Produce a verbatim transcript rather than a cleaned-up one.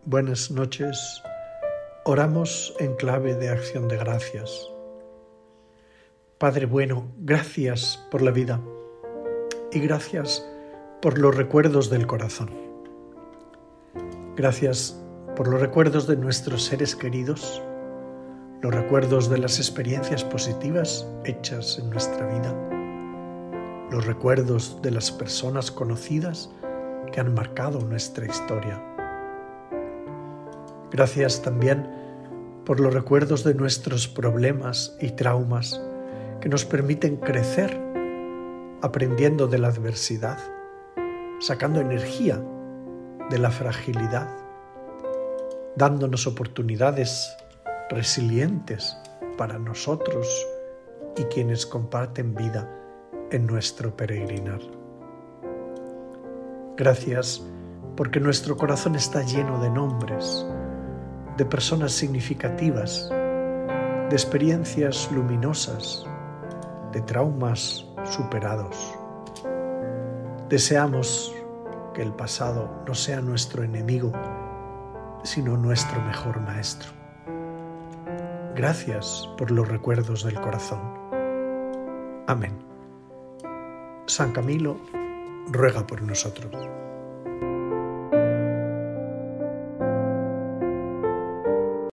buenas noches. Oramos en clave de acción de gracias. Padre bueno, gracias por la vida y gracias por los recuerdos del corazón. Gracias por los recuerdos de nuestros seres queridos, los recuerdos de las experiencias positivas hechas en nuestra vida, los recuerdos de las personas conocidas que han marcado nuestra historia. Gracias también por los recuerdos de nuestros problemas y traumas que nos permiten crecer aprendiendo de la adversidad, sacando energía de la fragilidad, dándonos oportunidades resilientes para nosotros y quienes comparten vida en nuestro peregrinar. Gracias porque nuestro corazón está lleno de nombres, de personas significativas, de experiencias luminosas, de traumas superados. Deseamos que el pasado no sea nuestro enemigo, sino nuestro mejor maestro. Gracias por los recuerdos del corazón. Amén. San Camilo ruega por nosotros.